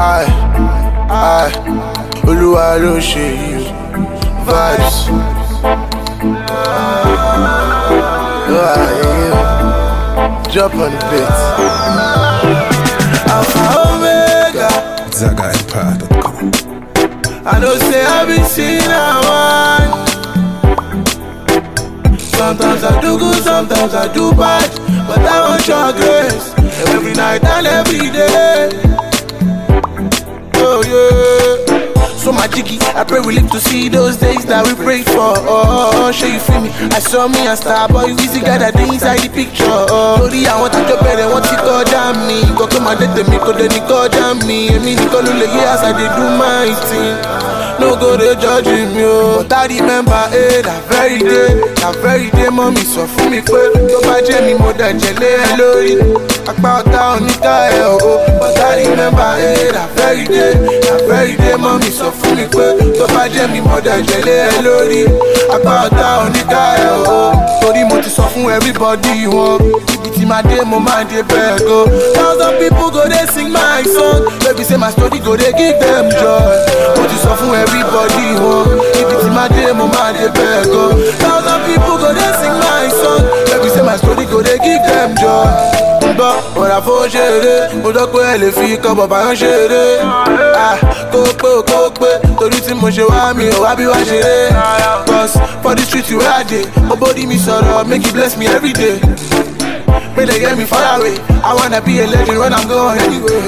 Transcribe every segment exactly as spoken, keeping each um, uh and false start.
I, I, Olúwa ló ṣe yìí vibes. Oh, yeah. Jump on the beat. Alpha Omega, Zaga Empire dot com. I know say I be seen a one. Sometimes I do good, sometimes I do bad, but I want your grace every night and every day. Oh yeah. So my jiggy, I pray we live to see those days that we prayed for. Oh, oh, show you feel me. I saw me a star boy, easy guy that dey inside the picture. Oh, sorry, I want to jump better, want to go down me. Go come and date me, go then go down me. I mean, go lule years I dey do my thing. No go dey judge me, oh. But I remember, eh, that very day, that very day, mommy sọ fún mi pé tó bá jẹ́ mi mo dẹ̀ jẹ̀lé ẹ lórí. Apá ọ̀tá oníkà ẹ̀ o. But I remember, eh, that very day, that very day, mommy sọ fún mi pé tó bá jẹ́ mi mo dẹ̀ jẹ̀lé ẹ lórí. Apá ọ̀tá oníkà ẹ̀ o. Torí mo ti sọ fún everybody wọn. Ibi tí máa dé mo máa dé bẹ́ẹ̀ go. Thousand people go dey sing my song. Baby say my story go dey give them joy. Mo ti sọ fún everybody wọn. Ibi tí máa dé mo máa dé bẹ́ẹ̀ go. Thousand people go dey sing my song. Baby say my story go dey give them joy. Gbọ́ ọ̀rà fún ṣeré, mo dọ́ pé ẹ lè fi ikọ̀ bàbá yẹn ṣeré. Kó pé o kó pé, torí tí mo ṣe wá mi ò wá bí wá ṣeré. Cause for the street you where I dey, mo body mi sọ̀rọ̀, make you bless me every day. May they get me far away, I wanna be a legend when I'm going anywhere.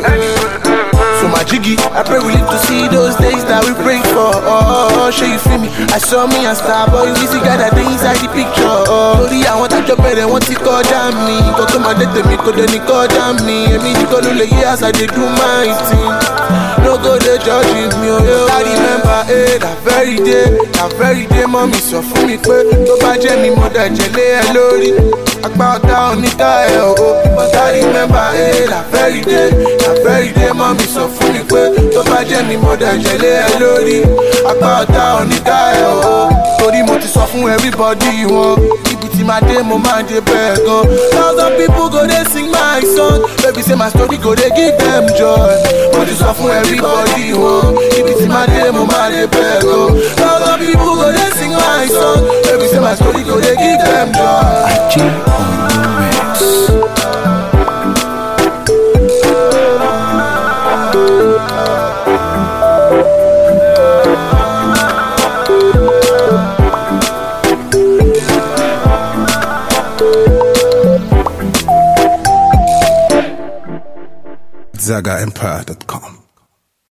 So my jiggy, I pray we live to see those days that we pray for. Oh, oh, show you feel me. I saw me a star boy, easy guy that dey inside the picture. Oh, sorry, I want to jump better, want to call down me. Go come and date me, go then call down me. I mean, you go lule years I dey do my thing. No go dey judging me, oh yo. I remember, eh, that very day, that very day, mommy sọ fún mi pé tó bá jẹ́ mi mo dẹ̀ jẹ̀lé ẹ lórí. Apá ọ̀tá oníkà ẹ̀ o. But I remember, eh, that very day, that very day, mommy sọ fún mi pé tó bá jẹ́ mi mo dẹ̀ jẹ̀lé ẹ lórí. Apá ọ̀tá oníkà ẹ̀ o. Torí mo ti sọ fún everybody wọn. Ibi tí máa dé mo máa dé bẹ́ẹ̀ gan. Thousand people go dey sing my song. Baby say my story go dey give them joy. Mo ti sọ fún everybody wọn. Ibi tí máa dé mo máa dé bẹ́ẹ̀ gan. Thousand people go dey sing my song. Baby say my story go dey give them joy. Aji on the mix. Zaga Empire dot com.